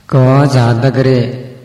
ကောဇာတက္ကရေ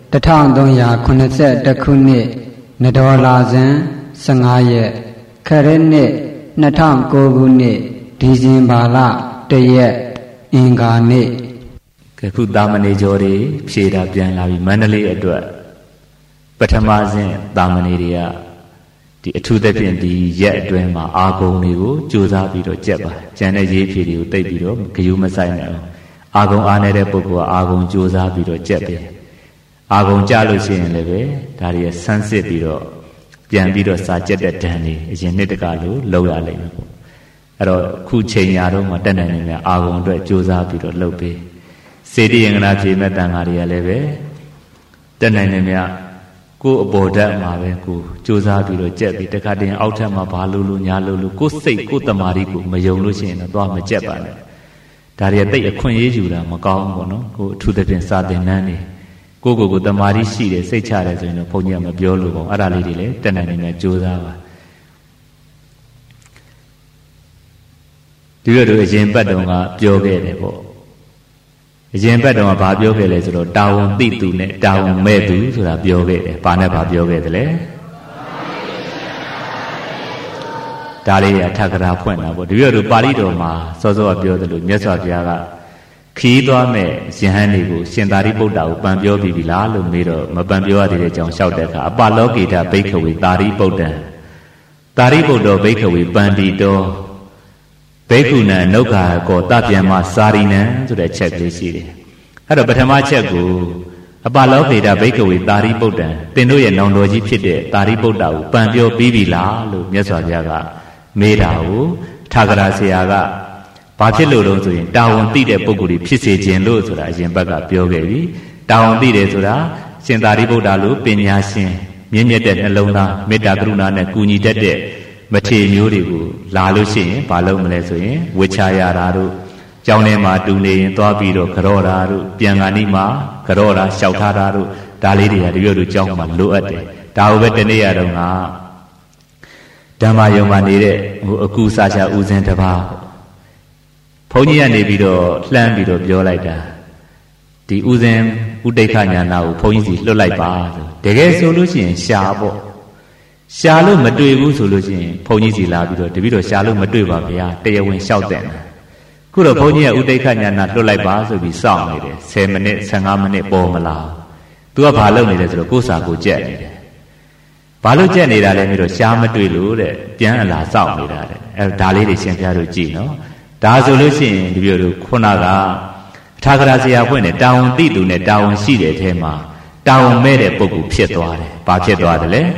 1380ခုနှစ်နဒေါ်လာဇန်15ရက်ခရစ်နှစ်2009ခုနှစ်ဒီဇင်ဘာလ1ရက်အင်္ဂါနေ့ခုတာမဏေကျော်တွေဖြေတာပြန်လာပြီမန္တလေးအတွက်ပထမစဉ်တာမဏေတွေကဒီအထူးသဖြင့်ဒီရက်အတွင်းမှာအာဂုံတွေကိုကြိုးစားပြီးတော့ကြက်ပါကျန်တဲ့ရေးဖြေတွေကိုတိတ်ပြီးတော့ဂယုမဆိုင်နဲ့အာဂုံအားနေတဲ့ပုဂ္ဂိုလ်ကအာဂုံကြိုးစားပြီးတော့ကြက်ပဲအာဂုံကြလို့ရှိရင်လည်းပဲဒါတွေဆန်းစစ်ပြီးတော့ပြန်ပြီးတော့စာကြက်တဲ့ဓာန်တွေအရင်နှစ်တကလို့လောက်ရလိမ့်မယ်ပေါ့အဲ့တော့ခုချိန်ရာတော့မှတက်နိုင်နေများအာဂုံအတွက်ကြိုးစားပြီးတော့လုပ်ပေးစေတယင်္ဂနာဖြေမဲ့တန်ဃာတွေကလည်းပဲတက်နိုင်နေများကိုယ်အပေါ်ဓာတ်မှာပဲကိုကြိုးစားပြီးတော့ကြက်ပြီးတခါတည်းအောက်ထပ်မှာဘာလို့ညာလို့ကိုယ်စိတ်ကိုယ်တမာရီကိုမယုံလို့ရှိရင်တော့သွားမကြက်ပါနဲ့ဒါတွေတိတ်အခွင့်ရေးယူတာမကောင်းဘူးပေါ့နော်ကိုအထူးသဖြင့်စာသင်နှန်းတွေကိုတမာရီရှိတယ်စိတ်ချတယ်ဆိုရင်တော့ဘုန်းကြီးကမပြောလို့ပေါ့အဲ့ဒါလေးတွေလည်းတက်နိုင်နေများကြိုးစားပါဒီလိုအရင်ပတ်တုန်းကပြောခဲ့တယ်ပေါ့အရင်ဘက်တော့ဘာပြောခဲ့လဲဆိုတော့တာဝန်သိသူနဲ့တာဝန်မဲ့သူဆိုတာပြောခဲ့တယ်။ဘာနဲ့ဘာပြောခဲ့တယ်လဲ။ဒါလေးကထက္ကရာဖွင့်တာပေါ့။ဒီလိုတို့ပါဠိတော်မှာစောစောကပြောသလိုမြတ်စွာဘုရားကခီးသွားမဲ့ယဟန်တွေကိုရှင်သာရိပုတ္တရာကိုပန်ပြောပြီးပြီလားလို့မေးတော့မပန်ပြောရသေးတဲ့အကြောင်းလျှောက်တဲ့အခါအပလောကေတဘိက္ခဝေသာရိပုတ္တံသာရိပုတ္တောဘိက္ခဝေပန္တိတောဘိက္ခုနံနုက္ခာကောတပြန်မစာရိနံဆိုတဲ့ချက်ကလေးရှိတယ်အဲ့တော့ပထမချက်ကိုအပလောကေတဘိက္ခဝေသာရိပုတ္တံသင်တို့ရဲ့နောင်တော်ကြီးဖြစ်တဲ့သာရိပုတ္တကိုပန်ပြောပြီးပြီလားလို့မြတ်စွာဘုရားကမေးတာကိုထာဂရဆရာကဘာဖြစ်လို့လဲဆိုရင်တာဝန်သိတဲ့ပုဂ္ဂိုလ်ဖြစ်စေခြင်းလို့ဆိုတာအရင်ဘက်ကပြောခဲ့ပြီတာဝန်သိတယ်ဆိုတာရှင်သာရိပုတ္တလို့ပညာရှင်မြင့်မြတ်တဲ့နှလုံးသားမေတ္တာကရုဏာနဲ့ကူညီတတ်တဲ့မထေမျိုးတွေကိုလာလို့ရှိရင်ဘာလုပ်မလဲဆိုရင်ဝေချာရတာတို့ကျောင်းထဲမှာတူနေရင်သွားပြီးတော့ကြော့တာတို့ပြန်ခါနီးမှာကြော့တာလျှောက်ထားတာတို့ဒါလေးတွေကတပြည့်တို့ကျောင်းမှာလိုအပ်တယ်ဒါကိုပဲတနေ့ရတော့ကဓမ္မယုံမှာနေတဲ့အကူစာချဦးဇင်းတစ်ပါးဘုန်းကြီးကနေပြီးတော့လှမ်းပြီးတော့ပြောလိုက်တာဒီဦးဇင်းဥဒိဋ္ဌညာနာကိုဘုန်းကြီးစီလွတ်လိုက်ပါဆိုတကယ်ဆိုလို့ရှိရင်ရှာပေါ့ရှာလို့မတွေ့ဘူးဆိုလို့ရှိရင်ဘုန်းကြီးစီလာပြီးတော့တပည့်တော်ရှာလို့မတွေ့ပါဗျာတရားဝင်လျှောက်တဲ့ခုတော့ဘုန်းကြီးကဥဒိဋ္ဌညာနာလွတ်လိုက်ပါဆိုပြီးစောင့်နေတယ်10မိနစ်15မိနစ်ပေါ်မလာသူကဘာလုပ်နေလဲဆိုတော့ကိုယ်စာကိုကြက်နေတယ်ဘာလို့ကြက်နေတာလဲမျိုးတော့ရှားမတွေ့လို့တဲ့ပြန်အလာစောင့်နေတာတဲ့အဲဒါလေးတွေရှင်ဘုရားတို့ကြည့်နော်ဒါဆိုလို့ရှိရင်တပည့်တို့ခုနကထာဂရဆရာဖွင့်တယ်တာဝန်သိသူနဲ့တာဝန်ရှိတဲ့အထဲမှာတာဝန်မဲ့တဲ့ပုဂ္ဂိုလ်ဖြစ်သွားတယ်ဘာဖြစ်သွားတယ်လဲ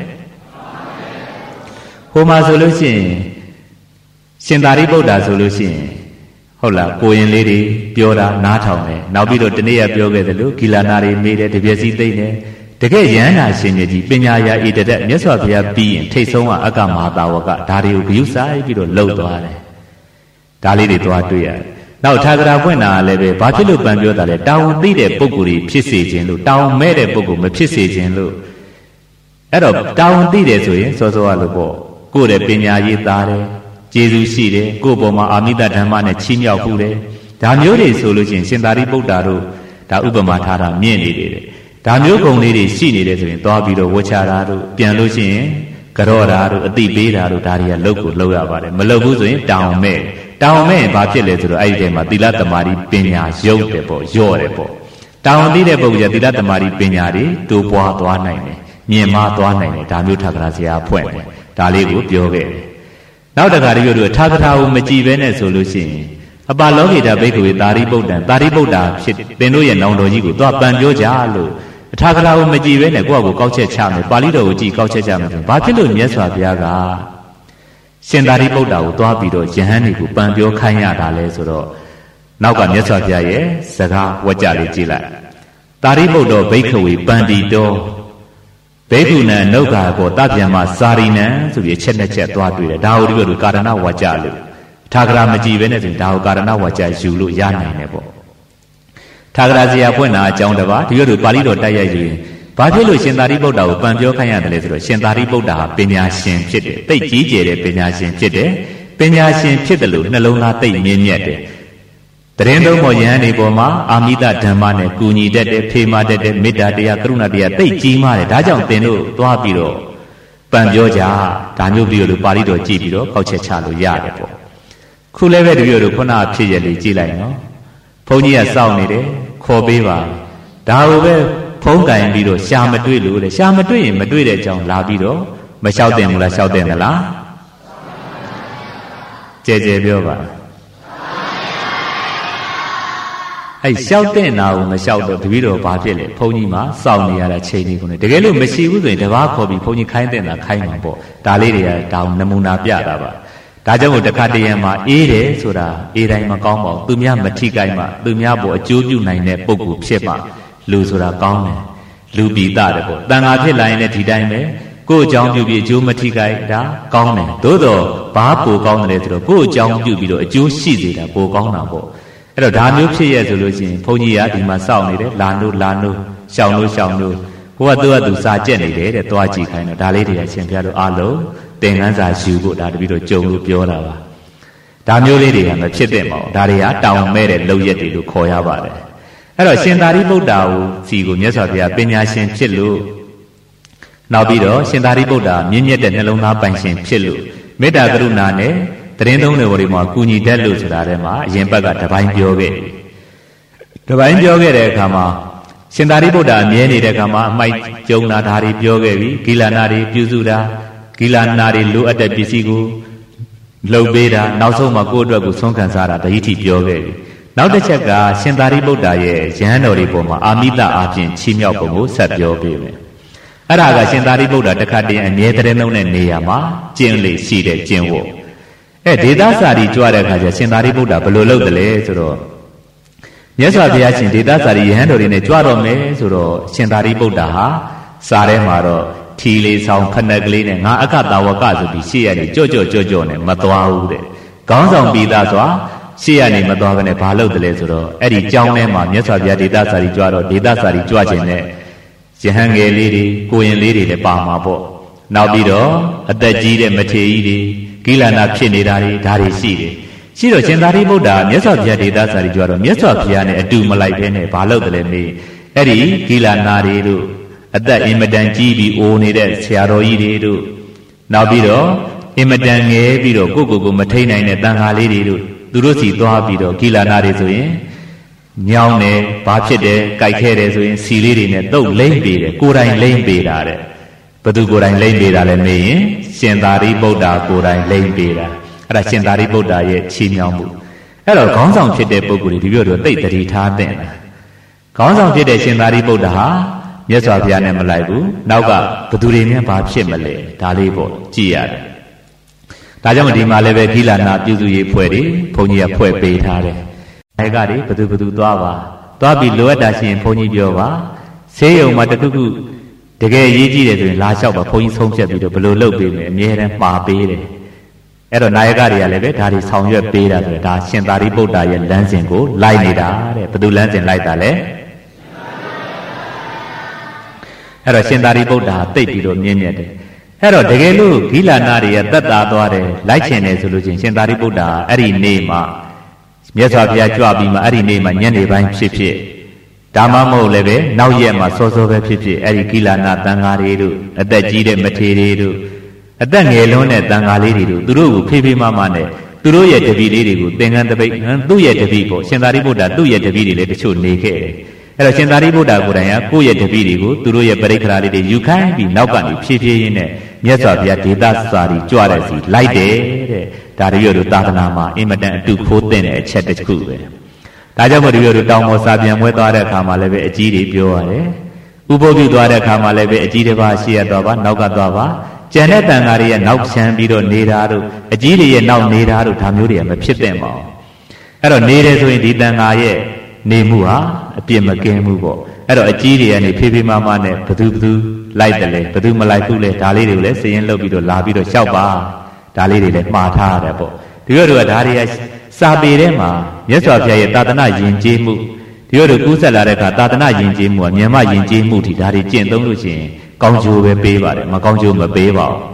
ဟိုမှာဆိုလို့ရှိရင်ရှင်သာရိပုတ္တရာဆိုလို့ရှိရင်ဟုတ်လားကိုရင်လေးတွေပြောတာနားထောင်တယ်နောက်ပြီးတော့တနေ့ကပြောခဲ့တယ်လို့ဂီလာနာတွေမေးတယ်တပြည့်စည်းသိမ့်တယ်တကယ်ရဟန္တာရှင်မြတ်ကြီးပညာရာဣတတက်မြတ်စွာဘုရားပြီးရင်ထိတ်ဆုံးကအကမဟာတာဝကဒါတွေကိုဂရုစိုက်ပြီးတော့လှုပ်သွားတယ်ဒါလေးတွေသွားတွေ့ရတယ်နောက်ထာဂရာဖွင့်တာလည်းပဲဘာဖြစ်လို့ပန်ပြောတာလဲတာဝန်သိတဲ့ပုဂ္ဂိုလ်ကြီးဖြစ်စေခြင်းလို့တာဝန်မဲ့တဲ့ပုဂ္ဂိုလ်မဖြစ်စေခြင်းလို့အဲ့တော့တာဝန်သိတယ်ဆိုရင်စောစောကလို့ပေါ့ကိုယ်ရဲ့ပညာရေးသားတယ်ကျေးဇူးရှိတယ်ကိုယ့်ပေါ်မှာအာမိတဓမ္မနဲ့ချီးမြှောက်မှုတယ်ဒါမျိုးတွေဆိုလို့ရှိရင်ရှင်သာရိပုတ္တရာတို့ဒါဥပမာထားတာမြင့်နေတယ်ဒါမျိုးဂုဏ်လေးတွေရှိနေတယ်ဆိုရင်သွားပြီးတော့ဝှချတာတို့ပြန်လို့ရှိရင်ကြော့တာတို့အတိပေးတာတို့ဒါတွေကလုပ်ကိုလုပ်ရပါတယ်မလုပ်ဘူးဆိုရင်တောင်းမဲ့ရင်ဘာဖြစ်လဲဆိုတော့အဲ့ဒီတည်းမှာသီလသမာဓိပညာရုပ်တယ်ပေါ့ရော့တယ်ပေါ့တောင်းသိတဲ့ပုဂ္ဂိုလ်ကသီလသမာဓိပညာတွေတိုးပွားသွားနိုင်တယ်မြင့်မားသွားနိုင်တယ်ဒါမျိုးထာဂရဆရာဖွင့်တယ်ဒါလေးကိုပြောခဲ့တယ်နောက်တခါတည်းတို့ထာဂရကိုမကြည်ပဲနဲ့ဆိုလို့ရှိရင်အပလောကေတဘိက္ခဝေသာရိပုတ္တံသာရိပုတ္တရာဖြစ်သင်တို့ရဲ့နောင်တော်ကြီးကိုသွားပန်ပြောကြလို့ထာဂရကိုမကြည်ပဲနဲ့ကိုယ့်ကိုကောက်ချက်ချမယ်ပါဠိတော်ကိုကြည်ကောက်ချက်ချမယ်ဆိုဘာဖြစ်လို့မြတ်စွာဘုရားကရှင်သာရိပုတ္တရာကိုသွားပြီးတော့ယဟန်တွေကိုပန်ပြောခိုင်းရတာလဲဆိုတော့နောက်ကမြတ်စွာဘုရားရဲ့စကားဝကြလေးကြည့်လိုက်သာရိပုတ္တောဘိက္ခဝေပန္တိတောဘိက္ခုနံနုက္ခာကောတပြန်မစာရိနံဆိုပြီးချက်နဲ့ချက်သွားတွေ့တယ်ဒါကိုဒီလိုကာရဏဝကြလို့ထာဂရမကြည့်ပဲနဲ့ဆိုဒါကိုကာရဏဝကြယူလို့ရနိုင်တယ်ပေါ့ထာဂရဆရာဖွင့်တာအကြောင်းတစ်ပါးဒီလိုပါဠိတော်တိုက်ရိုက်ယူရင်ဘာဖြစ်လို့ရှင်သာရိပုတ္တရာကိုပန်ပြောခိုင်းရတယ်လဲဆိုတော့ရှင်သာရိပုတ္တရာပညာရှင်ဖြစ်တယ်သိကြီးကျယ်တဲ့ပညာရှင်ဖြစ်တယ်ပညာရှင်ဖြစ်တယ်လို့နှလုံးသားသိမြင့်မြတ်တယ်သတင်းသုံးပေါ်ယဟန်တွေပေါ်မှာအာမိတဓမ္မနဲ့ကူညီတတ်တဲ့ဖေးမတတ်တဲ့မေတ္တာတရားကရုဏာတရားသိကြီးမားတယ်ဒါကြောင့်သင်တို့သွားပြီးတော့ပန်ပြောကြဒါမျိုးပြီးတော့ပါဠိတော်ကြည့်ပြီးတော့ကောက်ချက်ချလို့ရတယ်ပေါ့ခုလည်းပဲတပြည့်တို့ခုနဖြစ်ရလေကြည့်လိုက်နော်ဘုန်းကြီးကစောင့်နေတယ်ခေါ်ပေးပါဒါကိုပဲဖုံးကင်ပြီးတော့ရှာမတွေ့လို့လေရှာမတွေ့ရင်မတွေ့တဲ့အကြောင်းလာပြီးတော့မလျှောက်တင်ဘူးလားလျှောက်တင်သလားကြဲကြဲပြောပါအဲ့လျှောက်တဲ့နာကိုမလျှောက်တော့တပည့်တော်ဘာဖြစ်လဲဘုန်းကြီးမှာစောင့်နေရတာချိန်နေကုန်တယ်တကယ်လို့မရှိဘူးဆိုရင်တပားခေါ်ပြီးဘုန်းကြီးခိုင်းတဲ့နာခိုင်းမှာပေါ့ဒါလေးတွေကဒါနမူနာပြတာပါဒါကြောင့်မို့တခါတရံမှာအေးတယ်ဆိုတာအေးတိုင်းမကောင်းပါဘူးသူများမထိကိုက်မှသူများပေါ်အကျိုးပြုနိုင်တဲ့ပုဂ္ဂိုလ်ဖြစ်မှလူဆိုတာကောင်းတယ်လူပိသတယ်ပေါ့တန်ခါဖြစ်လာရင်လည်းဒီတိုင်းပဲကိုယ့်အကြောင်းပြုပြီးအကျိုးမထိကိုက်ဒါကောင်းတယ်သို့တော့ဘာပိုကောင်းတယ်ဆိုတော့ကိုယ့်အကြောင်းပြုပြီးတော့အကျိုးရှိစေတာပိုကောင်းတာပေါ့အဲ့တော့ဒါမျိုးဖြစ်ရဆိုလို့ရှိရင်ဘုန်းကြီးကဒီမှာစောင့်နေတယ်လာနိုးရှောင်းလို့ဟိုကသူစာကြက်နေတယ်တဲ့သွားကြည့်ခိုင်းတော့ဒါလေးတွေကရှင်ဘုရားတို့အားလုံးသင်္ကန်းစာယူဖို့ဒါတပည့်တော်ကြုံလို့ပြောတာပါဒါမျိုးလေးတွေကမဖြစ်သင့်ပါဘူးဒါတွေကတောင်းမဲ့တဲ့လုပ်ရက်တွေလို့ခေါ်ရပါတယ်အဲ့တော့ရှင်သာရိပုတ္တရာကိုစီကိုမြတ်စွာဘုရားပညာရှင်ဖြစ်လို့နောက်ပြီးတော့ရှင်သာရိပုတ္တရာမြင့်မြတ်တဲ့နှလုံးသားပိုင်ရှင်ဖြစ်လို့မေတ္တာကရုဏာနဲ့သတင်းသုံးတွေပေါ်မှာကူညီတတ်လို့ဆိုတာထဲမှာအရင်ဘက်ကတပိုင်းပြောခဲ့တပိုင်းပြောခဲ့တဲ့အခါမှာရှင်သာရိပုတ္တရာမြဲနေတဲ့အခါမှာအမိုက်ကျုံတာဒါတွေပြောခဲ့ပြီဂီလာနာတွေပြုစုတာဂီလာနာတွေလိုအပ်တဲ့ပစ္စည်းကိုလှုပ်ပေးတာနောက်ဆုံးမှာကိုယ့်အတွက်ကိုဆုံးခံစားတာတတိထိပြောခဲ့ပြီနောက်တစ်ချက်ကရှင်သာရိပုတ္တရာရဲ့ယဟန်တော်တွေပေါ်မှာအာမိတအပြင်ချီးမြှောက်ပုံကိုဆက်ပြောပေးမယ်အဲ့ဒါကရှင်သာရိပုတ္တရာတခါတည်းအမြဲတမ်းလုံးတဲ့နေရာမှာကျင့်လေရှိတဲ့ကျင့်ဝတ်ဒေသစာရီကြွတဲ့အခါကျရှင်သာရိပုတ္တရာဘယ်လိုလုပ်တယ်လဲဆိုတော့မြတ်စွာဘုရားရှင်ဒေသစာရီယဟန်တော်တွေနဲ့ကြွတော့မယ်ဆိုတော့ရှင်သာရိပုတ္တရာဟာစာထဲမှာတော့ထီလေးဆောင်ဖနက်ကလေးနဲ့ငါအခတာဝကဆိုပြီးရှေ့ရနေကြော့နဲ့မသွားဘူးတဲ့ခေါင်းဆောင်ပြီးသားစွာရှေ့ရနေမသွားဘဲနဲ့ဘာလုပ်တယ်လဲဆိုတော့အဲ့ဒီကြောင်းထဲမှာမြတ်စွာဘုရားဒေသစာရီကြွတော့ဒေသစာရီကြွခြင်းနဲ့ယဟန်ငယ်လေးတွေကိုရင်လေးတွေလည်းပါမှာပေါ့နောက်ပြီးတော့အသက်ကြီးတဲ့မထေရကြီးတွေဂီလာနာဖြစ်နေတာတွေဒါတွေရှိတယ်ရှိတော့ရှင်သာရိပုတ္တရာမြတ်စွာဘုရားဒေသစာရီကြွတော့မြတ်စွာဘုရားနဲ့အတူမလိုက်ဘဲနဲ့ဘာလုပ်တယ်လဲမေးအဲ့ဒီဂီလာနာတွေတို့အသက်အင်မတန်ကြီးပြီးအိုနေတဲ့ဆရာတော်ကြီးတွေတို့နောက်ပြီးတော့အင်မတန်ငယ်ပြီးတော့ကိုမထိန်နိုင်တဲ့တန်ခါလေးတွေတို့သူတို့စီသွားပြီးတော့ဂီလာနာတွေဆိုရင်ညောင်းတယ်ဘာဖြစ်တယ်ကြိုက်ခဲတယ်ဆိုရင်စီလေးတွေနဲ့တုတ်လိမ့်ပေးတယ်ကိုယ်တိုင်လိမ့်ပေးတာတဲ့ဘသူကိုယ်တိုင်လိမ့်ပေးတာလဲမေးရင်ရှင်သာရိပုတ္တရာကိုယ်တိုင်လိမ့်ပေးတာအဲ့ဒါရှင်သာရိပုတ္တရာရဲ့ချီးမြှောက်မှုအဲ့တော့ခေါင်းဆောင်ဖြစ်တဲ့ပုဂ္ဂိုလ်တွေဒီပြောတော့သိတတိထားတဲ့ခေါင်းဆောင်ဖြစ်တဲ့ရှင်သာရိပုတ္တရာဟာမြတ်စွာဘုရားနဲ့မလိုက်ဘူးနောက်ကဘသူတွေနဲ့ဘာဖြစ်မလဲဒါလေးပေါ့ကြည့်ရတယ်ဒါကြောင့်ဒီမှာလည်းပဲဂီလာနာပြုစုရေးဖွဲ့တွေဘုန်းကြီးကဖွဲ့ပေးထားတယ်အဲကတွေဘသူသွားပြီးလိုအပ်တာရှိရင်ဘုန်းကြီးပြောပါဆေးရုံမှာတခုတကယ်ရေးကြည့်တယ်ဆိုရင်လာလျှောက်ပါဘုန်းကြီးဆုံးဖြတ်ပြီးတော့ဘယ်လိုလုပ်ပေးမယ်အမြဲတမ်းမှာပေးတယ်အဲ့တော့နာယကတွေကလည်းပဲဒါတွေဆောင်ရွက်ပေးတာဆိုတော့ဒါရှင်သာရိပုတ္တရာရဲ့လမ်းစဉ်ကိုလိုက်နေတာတဲ့ဘယ်သူလမ်းစဉ်လိုက်တာလဲအဲ့တော့ရှင်သာရိပုတ္တရာသိပ်ပြီးတော့မြင့်မြတ်တယ်အဲ့တော့တကယ်လို့ဂီလာနာတွေရဲ့သက်သာသွားတယ်လိုက်ချင်တယ်ဆိုလို့ချင်းရှင်သာရိပုတ္တရာအဲ့ဒီနေ့မှာမြတ်စွာဘုရားကြွပြီးမှအဲ့ဒီနေ့မှာညနေပိုင်းဖြစ်ဒါမှမဟုတ်လည်းပဲနောက်ရက်မှာစောစောပဲဖြစ်အဲ့ဒီဂီလာနာတန်ဃာတွေတို့အသက်ကြီးတဲ့မထေရတွေတို့အသက်ငယ်လွန်းတဲ့တန်ဃာလေးတွေတို့သူတို့ကိုဖေးမနဲ့သူတို့ရဲ့တပည့်လေးတွေကိုသင်္ကန်းတပိတ်သူ့ရဲ့တပည့်ပေါ့ရှင်သာရိပုတ္တရာသူ့ရဲ့တပည့်တွေလည်းတချို့နေခဲ့တယ်အဲ့တော့ရှင်သာရိပုတ္တရာကိုယ်တိုင်ကကိုယ့်ရဲ့တပည့်တွေကိုသူတို့ရဲ့ပရိက္ခရာလေးတွေယူခိုင်းပြီးနောက်ကနေဖြည်းရင်းနဲ့မြတ်စွာဘုရားဒေသစာရီကြွတဲ့စီလိုက်တယ်တဲ့ဒါတည်းရတို့သာသနာမှာအင်မတန်အတူခိုးတဲ့အချက်တစ်ခုပဲဒါကြောင့်မို့ဒီလိုတောင်ပေါ်စာပြန်မွဲသွားတဲ့အခါမှာလည်းပဲအကြီးတွေပြောရတယ်ဥပုသ်ပြုသွားတဲ့အခါမှာလည်းပဲအကြီးတစ်ပါးရှေ့ရသွားပါနောက်ကသွားပါကျန်တဲ့တန်ဃာတွေရဲ့နောက်ချမ်းပြီးတော့နေတာတို့အကြီးတွေရဲ့နောက်နေတာတို့ဒါမျိုးတွေကမဖြစ်သင့်ပါဘူးအဲ့တော့နေတယ်ဆိုရင်ဒီတန်ဃာရဲ့နေမှုဟာအပြစ်မကင်းမှုပေါ့အဲ့တော့အကြီးတွေကနေဖေးမနဲ့ဘသူလိုက်တယ်လေဘသူမလိုက်ဘူးလေဒါလေးတွေကိုလည်းစည်ရင်လုပ်ပြီးတော့လာပြီးတော့ရှောက်ပါဒါလေးတွေလည်းမှားထားရတယ်ပေါ့ဒီလိုတို့ကဒါတွေကစာပေထဲမှာမြတ်စွာဘုရားရဲ့သာသနာယဉ်ကျေးမှုဒီလိုတို့ကူးဆက်လာတဲ့အခါသာသနာယဉ်ကျေးမှုကမြန်မာယဉ်ကျေးမှုထိဒါတွေကျင့်သုံးလို့ရှိရင်ကောင်းကျိုးပဲပေးပါတယ်မကောင်းကျိုးမပေးပါဘူး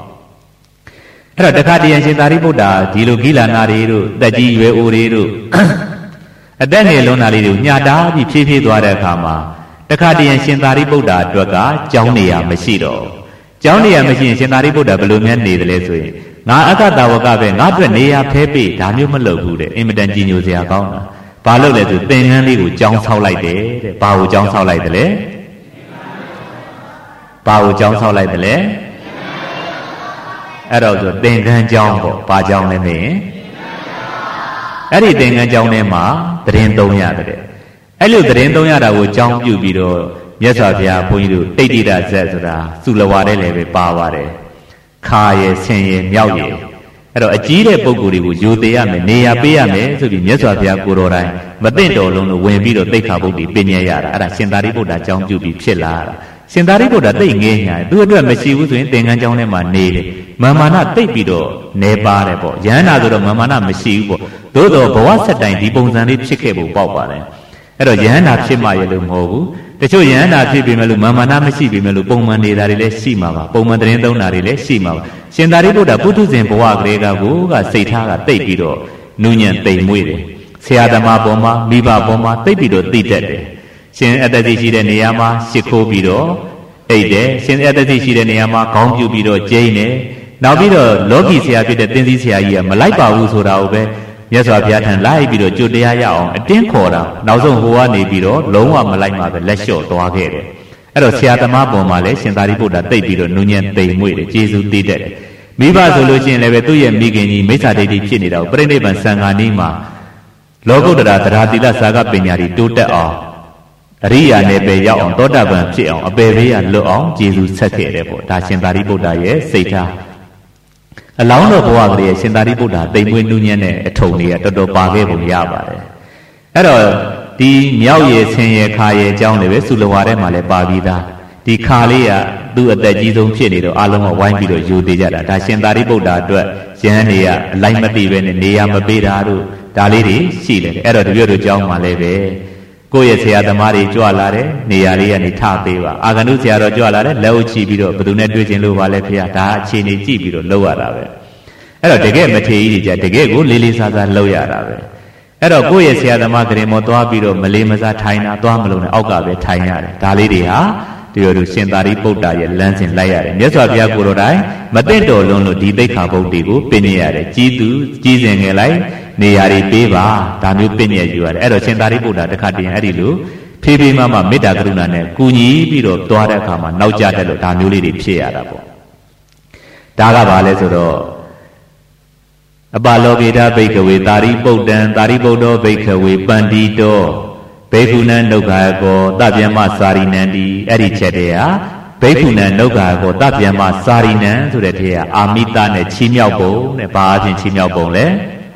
အဲ့တော့တခါတည်းရှင်သာရိပုတ္တရာဒီလိုဂီလာနာတွေတို့တက်ကြီးရွယ်အိုတွေတို့အသက်ငယ်လွန်းတာလေးတွေကိုညှာတာပြီးဖြည်းဖြည်းသွားတဲ့အခါမှာတခါတည်းရင်ရှင်သာရိပုတ္တရာအတွက်ကကြောင်းနေရမရှိတော့ကြောင်းနေရမရှိရင်ရှင်သာရိပုတ္တရာဘယ်လိုများနေတယ်လဲဆိုရင်ငါအကတာဝကပဲငါအတွက်နေရဖဲပေးဒါမျိုးမလုပ်ဘူးတဲ့အင်မတန်ကြီးညိုစရာကောင်းတာဘာလို့လဲဆိုသင်္ကန်းလေးကိုကြောင်းဆောက်လိုက်တယ်တဲ့ဘာကိုကြောင်းဆောက်လိုက်တယ်လဲဘာကိုကြောင်းဆောက်လိုက်တယ်လဲအဲ့တော့ဆိုသင်္ကန်းကြောင်းပေါ့ဘာကြောင်းလဲမင်းအဲ့ဒီသင်္ကန်းကြောင်းထဲမှာသတင်းသုံးရတယ်အဲ့လိုသတင်းသုံးရတာကိုကြောင်းပြုပြီးတော့မြတ်စွာဘုရားဘုန်းကြီးတို့တိတ်တိဒဇက်ဆိုတာစုလဝါတဲ့လည်းပဲပါပါတယ်ခါရယ်ဆင်ရယ်မြောက်ရယ်အဲ့တော့အကြီးတဲ့ပုဂ္ဂိုလ်တွေကိုယူသေးရမယ်နေရာပေးရမယ်ဆိုပြီးမြတ်စွာဘုရားကိုတော်တိုင်မသိတော်လုံးလို့ဝင်ပြီးတော့သိက္ခာပုဒ်တွေပြင်ရရတာအဲ့ဒါရှင်သာရိပုတ္တရာကြောင်းပြုပြီးဖြစ်လာတာရှင်သာရိပုတ္တရာသိငဲညာသူ့အတွက်မရှိဘူးဆိုရင်သင်္ကန်းကျောင်းထဲမှာနေတယ်မာမာနသိပြီးတော့နေပါတယ်ပေါ့ယန္တာဆိုတော့မာမာနမရှိဘူးပေါ့သို့တော့ဘဝဆက်တိုင်းဒီပုံစံလေးဖြစ်ခဲ့ဖို့ပေါ့ပါတယ်အဲ့တော့ယန္တာဖြစ်မှရလို့မဟုတ်ဘူးတချို့ယန္တာဖြစ်ပြီမဲ့လို့မာမာနမရှိပြီမဲ့လို့ပုံမှန်နေတာတွေလည်းရှိမှာပါပုံမှန်သတင်းသုံးတာတွေလည်းရှိမှာပါရှင်သာရိပုတ္တရာပုထုဇဉ်ဘဝကလေးကစိတ်ထားကတိတ်ပြီးတော့နူးညံ့တိမ်မွေ့တယ်ဆရာသမားပေါ်မှာမိဘပေါ်မှာတိတ်ပြီးတော့သိတတ်တယ်ရှင်အတ္တတိရှိတဲ့နေရာမှာရှ िख ိုးပြီးတော့အိတ်တယ်ရှင်အတ္တတိရှိတဲ့နေရာမှာခေါင်းပြုပြီးတော့ကျိန်းတယ်နောက်ပြီးတော့လောကီဆရာဖြစ်တဲ့သင်္သီးဆရာကြီးကမလိုက်ပါဘူးဆိုတာကိုပဲမြတ်စွာဘုရားထံလိုက်ပြီးတော့ကြိုတရားရအောင်အတင်းခေါ်တာနောက်ဆုံးဟိုကနေပြီးတော့လုံးဝမလိုက်မှပဲလက်လျှော့သွားခဲ့တယ်အဲ့တော့ဆရာသမားပေါ်မှာလည်းရှင်သာရိပုတ္တရာတိတ်ပြီးတော့နူးညံ့သိမ်မွေ့တယ်ကျေးဇူးတည်တတ်တယ်မိဘဆိုလို့ရှိရင်လည်းပဲသူ့ရဲ့မိခင်ကြီးမိစ္ဆာဒိဋ္ဌိဖြစ်နေတာကိုပြိဋိဘံစံဃာနီးမှာလောကုတ္တရာသရတိလဇာကပညာတွေတိုးတက်အောင်အရိယာနယ်ပယ်ရောက်အောင်သောတာပန်ဖြစ်အောင်အပယ်ဘေးကလွတ်အောင်ကျေးဇူးဆက်ခဲ့တယ်ပေါ့ဒါရှင်သာရိပုတ္တရာရဲ့စိတ်ထားအလောင်းတော်ဘဝကလေးရှင်သာရိပုတ္တရာတိမ်မွေးနူးညံ့တဲ့အထုံတွေကတော်တော်ပါခဲ့ပုံရပါတယ်အဲ့တော့ဒီမြောက်ရယ်ဆင်ရယ်ခါရယ်အကြောင်းတွေပဲစုလဝါထဲမှာလည်းပါပြီးသားဒီခါလေးကသူ့အသက်ကြီးဆုံးဖြစ်နေတော့အလုံးကဝိုင်းပြီးတော့ယူသေးကြတာဒါရှင်သာရိပုတ္တရာအတွက်ယဟန်တွေကအလိုက်မသိပဲနဲ့နေရာမပေးတာတို့ဒါလေးတွေရှိတယ်အဲ့တော့တပြည့်တို့အကြောင်းမှလည်းပဲကိုယ့်ရဲ့ဆရာသမားတွေကြွလာတယ်နေရာလေးကနေထပေးပါအာဂနုဆရာတော်ကြွလာတယ်လက်အုပ်ချီပြီးတော့ဘယ်သူနဲ့တွေ့ချင်းလို့ပါလဲဖေ။ဒါအခြေအနေကြည့်ပြီးတော့လုပ်ရတာပဲအဲ့တော့တကယ်မထေကြီးတွေကြတကယ်ကိုလေးလေးစားစားလုပ်ရတာပဲအဲ့တော့ကိုယ့်ရဲ့ဆရာသမားကလေးမောသွားပြီးတော့မလေးမစားထိုင်တာသွားမလို့နဲ့အောက်ကပဲထိုင်ရတယ်ဒါလေးတွေဟာတို့ရှင်သာရိပုတ္တရာရဲ့လမ်းစဉ်လိုက်ရတယ်မြတ်စွာဘုရားကိုယ်တော်တိုင်မသိတော်လွန်းလို့ဒီသိက္ခာပုဒ်တွေကိုပင်ရရတယ်ကြီးသူကြီးစင်ငယ်လိုက်နေရာတွေပေးပါဒါမျိုးပင်ရယူရတယ်အဲ့တော့ရှင်သာရိပုတ္တရာတခါတည်းအဲ့ဒီလိုဖေးဖေးမမမေတ္တာကရုဏာနဲ့ကူညီပြီးတော့သွားတဲ့အခါမှာနောက်ကျတဲ့လို့ဒါမျိုးလေးတွေဖြစ်ရတာပေါ့ဒါကဘာလဲဆိုတော့အပလောကေတဘိက္ခဝေသာရိပုတ္တံသာရိပုတ္တောဘိက္ခဝေပန္တိတောဘေကုဏံဒုက္ခကောတဗျမစာရိနံတိအဲ့ဒီချက်တည်းဟာဘေကုဏံဒုက္ခကောတဗျမစာရိနံဆိုတဲ့တည်းဟာအာမိတနဲ့ချီးမြှောက်ပုံနဲ့ဘာအချင်းချီးမြှောက်ပုံလဲ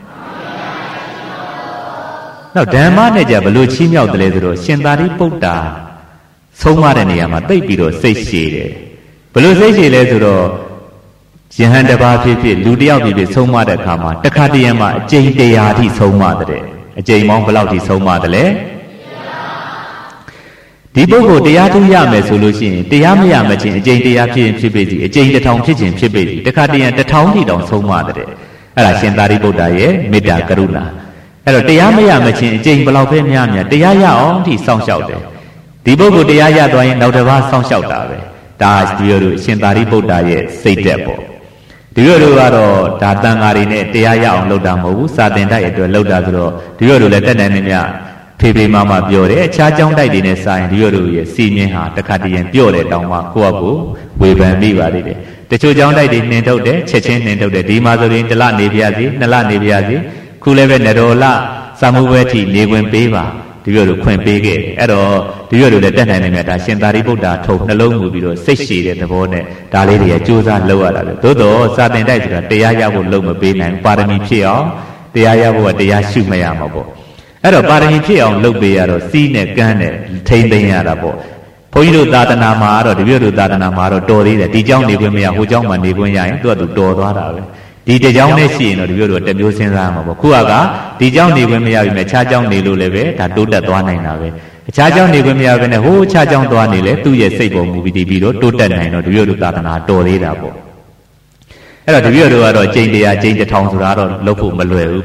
နောက်ဓမ္မနဲ့ကြဘလို့ချီးမြှောက်တယ်လဲဆိုတော့ရှင်သာရိပုတ္တရာဆုံးမတဲ့နေရာမှာတိတ်ပြီးတော့စိတ်ရှည်တယ်ဘလို့စိတ်ရှည်လဲဆိုတော့ယဟန်တစ်ပါးဖြစ်ဖြစ်လူတစ်ယောက်ဖြစ်ဖြစ်ဆုံးမတဲ့အခါမှာတခါတည်းမှာအကျိန်100အထိဆုံးမတဲ့အကျိန်ပေါင်းဘယ်လောက်ထိဆုံးမတယ်လဲဒီပုဂ္ဂိုလ်တရားထူးရမယ်ဆိုလို့ရှိရင်တရားမရမချင်းအကျိန်100ဖြစ်ရင်ဖြစ်ပေစီအကျိန်1000ဖြစ်ခြင်းဖြစ်ပေစီတခါတည်း1000ထိတောင်ဆုံးမတဲ့အဲ့ဒါရှင်သာရိပုတ္တရာရဲ့မေတ္တာကရုဏာအဲ့တော့တရားမရမချင်းအကျိန်ဘယ်လောက်ပဲများများတရားရအောင်ထိစောင့်ရှောက်တယ်ဒီပုဂ္ဂိုလ်တရားရသွားရင်နောက်တစ်ပါးစောင့်ရှောက်တာပဲဒါဒီလိုရှင်သာရိပုတ္တရာရဲ့စိတ်သက်ပေါ့ဒီလိုတို့ကတော့ဒါတန်ဃာတွေနဲ့တရားရအောင်လုပ်တာမဟုတ်ဘူးစာသင်တိုက်အတွက်လုပ်တာဆိုတော့ဒီလိုတို့လည်းတက်နိုင်နေမြဖေဖေမမပြောတယ်အခြားကျောင်းတိုက်တွေနဲ့စာရင်ဒီလိုတို့ရဲ့စီမင်းဟာတခါတည်းရင်ပြော့တယ်တောင်မှကိုယ့်အကိုဝေဖန်မိပါသေးတယ်တချို့ကျောင်းတိုက်တွေနှင်ထုတ်တယ်ချက်ချင်းနှင်ထုတ်တယ်ဒီမှာဆိုရင်1လနေပြစီ2လနေပြစီခုလည်းပဲနရောလစာမှုဘဲထိနေခွင့်ပေးပါဒီလိုတို့ခွင့်ပေးခဲ့အဲ့တော့ဒီလိုတို့လည်းတက်နိုင်နေမြတ်ဒါရှင်သာရိပုတ္တရာထုံနှလုံးမူပြီးတော့စိတ်ရှည်တဲ့သဘောနဲ့ဒါလေးတွေကကြိုးစားလုပ်ရတာလေသို့တော့စာသင်တိုက်ဆိုတာတရားရဖို့လုပ်မပေးနိုင်ပါရမီဖြစ်အောင်တရားရဖို့ကတရားရှုမရမှာပေါ့အဲ့တော့ပါရမီဖြစ်အောင်လုပ်ပေးရတော့စီးနဲ့ကန်းနဲ့ထိမ့်သိမ်းရတာပေါ့ဘုန်းကြီးတို့သာသနာမှာတော့ဒီလိုတို့သာသနာမှာတော့တော်သေးတယ်ဒီเจ้าနေခွင့်မရဟိုเจ้าမှာနေခွင့်ရရင်သူကသူတော်သွားတာပဲဒီတကြောင်နဲ့ရှိရင်တော့ဒီလိုတော့တမျိုးစဉ်းစားမှာပေါ့ခုကဒီเจ้าနေခွင့်မရပြီမဲ့ခြားเจ้าနေလို့လည်းပဲဒါတိုးတက်သွားနိုင်တာပဲအခြားเจ้าနေခွင့်မရဘဲနဲ့ဟိုခြားเจ้าသွားနေလေသူ့ရဲ့စိတ်ပုံမူပြီးတော့တိုးတက်နိုင်တော့ဒီလိုတို့သာသနာတော်သေးတာပေါ့အဲ့တော့ဒီလိုတို့ကတော့ကျိန်100ကျိန်1000ဆိုတာတော့လုပ်ဖို့မလွယ်ဘူးပေါ့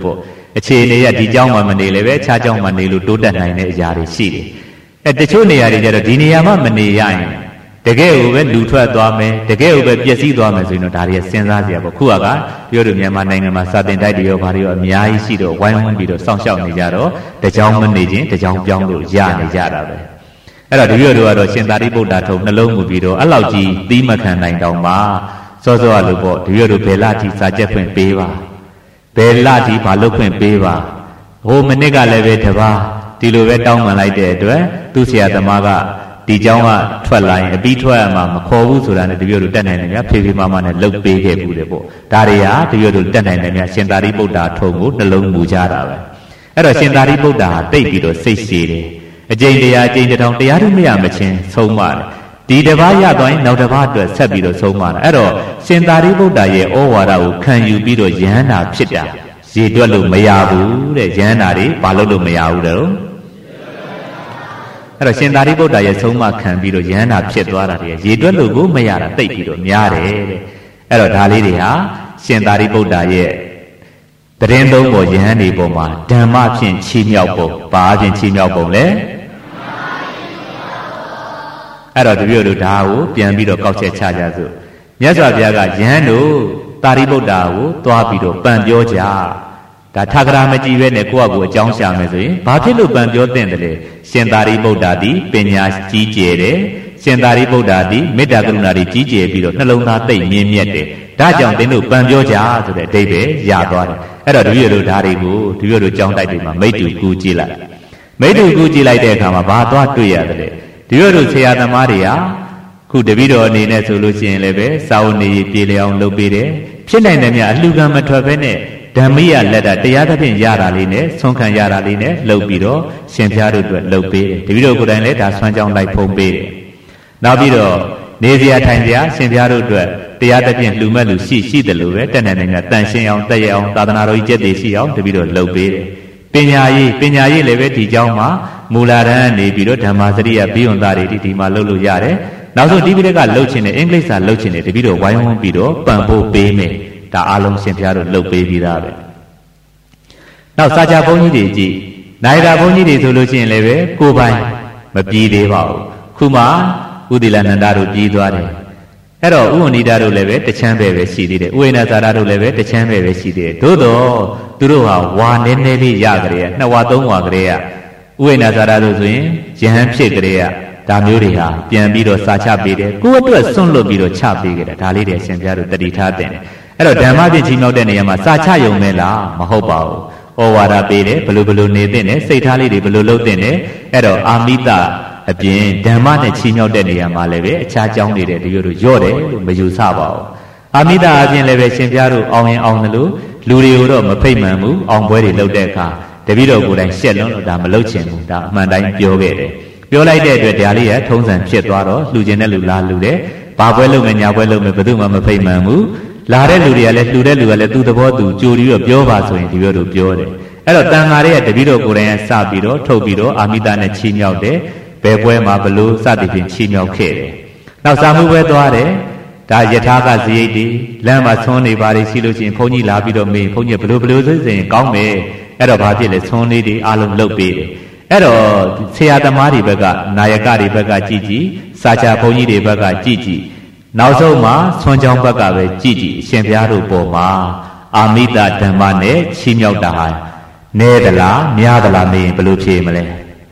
အခြေအနေရဒီเจ้าမှမနေလည်းပဲခြားเจ้าမှနေလို့တိုးတက်နိုင်တဲ့အရာတွေရှိတယ်တချို့နေရာတွေကျတော့ဒီနေရာမှမနေရရင်တကယ်ကိုပဲလူထွက်သွားမယ်တကယ်ကိုပဲပျက်စီးသွားမယ်ဆိုရင်တော့ဒါတွေကစဉ်းစားစရာပေါ့ခုကပြောလို့မြန်မာနိုင်ငံမှာစာတင်တိုက်တွေရောဘာတွေရောအများကြီးရှိတော့ဝိုင်းဝန်းပြီးတော့စောင့်ရှောက်နေကြတော့တကြောင်မနေခြင်းတကြောင်ပြောင်းလို့ရနေကြတာပဲအဲ့တော့တပည့်တို့ကတော့ရှင်သာရိပုတ္တရာထုံနှလုံးမူပြီးတော့အဲ့လောက်ကြီးသီးမခံနိုင်တောင်မှစောစောကလို့ပေါ့တပည့်တို့ဘယ်လတိစာချက်ဖွင့်ပေးပါဘယ်လတိဘာလို့ဖွင့်ပေးပါဟိုမနစ်ကလည်းပဲတပါးဒီလိုပဲတောင်းပန်လိုက်တဲ့အတွက်သူ့ဆရာသမားကဒီเจ้าကထွက်လာရင်အပြီးထွက်ရမှာမခေါ်ဘူးဆိုတာနဲ့တပည့်တို့တက်နိုင်တယ်များဖေဖေမမနဲ့လှုပ်ပေးခဲ့ဘူးလေပေါ့ဒါတွေဟာတပည့်တို့တက်နိုင်တယ်များရှင်သာရိပုတ္တရာထုံကိုနှလုံးမူကြတာပဲအဲ့တော့ရှင်သာရိပုတ္တရာတိတ်ပြီးတော့စိတ်ရှည်တယ်အကျင့်တရားအကျင့်တောင်တရားတို့မရမချင်းဆုံးမတယ်ဒီတစ်ပါးရသွားရင်နောက်တစ်ပါးအတွက်ဆက်ပြီးတော့ဆုံးမတယ်အဲ့တော့ရှင်သာရိပုတ္တရာရဲ့ဩဝါဒကိုခံယူပြီးတော့ယန္တာဖြစ်တာရေတွက်လို့မရဘူးတဲ့ယန္တာတွေဘာလို့မရဘူးတဲ့လို့အဲ့တော့ရှင်သာရိပုတ္တရာရဲ့ဆုံးမခံပြီးတော့ယန္တာဖြစ်သွားတာတွေရေတွက်လို့ကိုမရတာတိတ်ပြီးတော့များတယ်တဲ့အဲ့တော့ဒါလေးတွေဟာရှင်သာရိပုတ္တရာရဲ့တရင်သုံးပေါ်ယဟန်ဒီပေါ်မှာဓမ္မဖြင့်ချီးမြှောက်ပုံဘာဖြင့်ချီးမြှောက်ပုံလဲအဲ့တော့တပည့်တို့ဒါကိုပြန်ပြီးတော့ကောက်ချက်ချကြစို့မြတ်စွာဘုရားကယဟန်တို့သာရိပုတ္တရာကိုသွားပြီးတော့ပန်ပြောကြဒါထာဂရမကြည့်ပဲနဲ့ကိုယ့်အကူအကြောင်းရှာမယ်ဆိုရင်ဘာဖြစ်လို့ပန်ပြောတဲ့တယ်လဲရှင်သာရိပုတ္တရာသည်ပညာကြီးကျယ်တယ်ရှင်သာရိပုတ္တရာသည်မေတ္တာကရုဏာတွေကြီးကျယ်ပြီးတော့နှလုံးသားသိပ်မြင့်မြတ်တယ်ဒါကြောင့်သင်တို့ပန်ပြောကြဆိုတဲ့အဓိပ္ပာယ်ရသွားတယ်အဲ့တော့တပည့်တို့ဓာတ်တွေကိုတပည့်တို့ကြောင်းတိုက်တွေမှာမိတ္တူကူကြည့်လိုက်မိတ္တူကူကြည့်လိုက်တဲ့အခါမှာဘာသွားတွေ့ရတယ်လဲတပည့်တို့ဆရာသမားတွေဟာခုတပည့်တော်အနေနဲ့ဆိုလို့ရှိရင်လည်းပဲစာဝတ်နေပြေလျောင်းလုပ်ပေးတယ်ဖြစ်နိုင်တယ်များအလှကံမထွက်ဘဲနဲ့ဓမ္မိယလက်တာတရားသဖြင့်ရတာလေးနဲ့ဆုံးခံရတာလေးနဲ့လှုပ်ပြီးတော့ရှင်ဖျားတို့အတွက်လှုပ်ပေးတယ်တပည့်တို့ကိုယ်တိုင်လည်းဒါဆွမ်းကြောင်းလိုက်ဖုံးပေးတယ်နောက်ပြီးတော့နေစရာထိုင်စရာရှင်ဖျားတို့အတွက်တရားသဖြင့်လှူမဲ့လူရှိတယ်လို့ပဲတက်နေနိုင်တာတန်ရှင်းအောင်တက်ရအောင်သာသနာတော်ကြီးကျက်တည်ရှိအောင်တပည့်တော်လှုပ်ပေးတယ်ပညာရေးလည်းပဲဒီเจ้าမှာမူလာတန်းနေပြီးတော့ဓမ္မစရိယဘိယွန်သားတွေဒီမှာလှုပ်လို့ရတယ်နောက်ဆုံးဒီပိဋကလှုပ်ခြင်းနဲ့အင်္ဂလိပ်စာလှုပ်ခြင်းနဲ့တပည့်တော်ဝိုင်းဝန်းပြီးတော့ပံ့ပိုးပေးမယ်ဒါအားလုံးရှင်ဖျားတို့လှုပ်ပေးပြီးသားပဲနောက်စာချဘုန်းကြီးတွေကြည့်နိုင်တာဘုန်းကြီးတွေဆိုလို့ရှိရင်လည်းပဲကိုယ်ပိုင်မပြီးသေးပါဘူးခုမှဥဒိလနန္ဒတို့ပြီးသွားတယ်အဲ့တော့ဥဝဏိတာတို့လည်းပဲတချမ်းပဲရှိသေးတယ်ဥဝိနသာရတို့လည်းပဲတချမ်းပဲရှိသေးတယ်သို့တော့သူတို့ဟာဝါနည်းနည်းလေးရကြတယ်2ဝါ3ဝါကလေးကဥဝိနသာရတို့ဆိုရင်ယဟန်ဖြစ်ကြတဲ့ဒါမျိုးတွေဟာပြန်ပြီးတော့စာချပေးတယ်ကိုယ့်အတွက်စွန့်လွတ်ပြီးတော့ချပေးကြတာဒါလေးတွေအရှင်ဘုရားတို့တတိထားတယ်အဲ့တော့ဓမ္မဖြင့်ချီးမြှောက်တဲ့နေရာမှာစာချရုံပဲလားမဟုတ်ပါဘူးဩဝါဒပေးတယ်ဘလို့နေသင့်တယ်စိတ်ထားလေးတွေဘလို့လုပ်သင့်တယ်အဲ့တော့အာမိတအပြင်ဓမ္မနဲ့ချီးမြှောက်တဲ့နေရာမှာလည်းပဲအခြားကြောင်းနေတဲ့ဒီလိုတို့ရော့တယ်လို့မယူဆပါဘူးအာမိတအပြင်လည်းပဲရှင်ဘုရားတို့အောင်ရင်အောင်တယ်လို့လူတွေကိုတော့မဖိတ်မှန်ဘူးအောင်ပွဲတွေလုပ်တဲ့အခါတပည့်တော်ကိုယ်တိုင်ရှက်လွန်းလို့ဒါမလုပ်ချင်ဘူးဒါအမှန်တိုင်းပြောခဲ့တယ်ပြောလိုက်တဲ့အတွက်ဒါလေးရထုံးစံဖြစ်သွားတော့လှူခြင်းတဲ့လူလာလှူတယ်ဘာပွဲလုပ်မယ်ညာပွဲလုပ်မယ်ဘယ်သူမှမဖိတ်မှန်ဘူးလာတဲ့လူတွေကလည်းလှူတဲ့လူကလည်းသူ့သဘောသူကြိုပြီးတော့ပြောပါဆိုရင်ဒီလိုတို့ပြောတယ်အဲ့တော့တန်ဃာတွေကတပည့်တော်ကိုယ်တိုင်စပြီးတော့ထုတ်ပြီးတော့အာမိတနဲ့ချီးမြှောက်တယ်ဘယ်ပွဲမှာဘလို့စသည်ဖြင့်ချီးမြှောက်ခဲ့တယ်နောက်စာမှုပွဲသွားတယ်ဒါယထာကဇိယိတ်တွေလမ်းမှာသွန်းနေပါလေရှိလို့ရှိရင်ဘုန်းကြီးလာပြီးတော့မေးဘုန်းကြီးဘလို့ဆိုရင်ကောင်းမယ်အဲ့တော့ဘာဖြစ်လဲသွန်းလေးတွေအားလုံးလုပ်ပေးတယ်အဲ့တော့ဆရာသမားတွေဘက်ကနာယကတွေဘက်ကကြည်စာချဘုန်းကြီးတွေဘက်ကကြည်နောက်ဆုံးမှာဆွမ်းကြောင်းဘက်ကပဲကြည်အရှင်ဘုရားတို့ပေါ်မှာအာမိတဓမ္မနဲ့ချီးမြှောက်တာဟာနဲသလားများသလားမေးရင်ဘယ်လိုဖြေမလဲ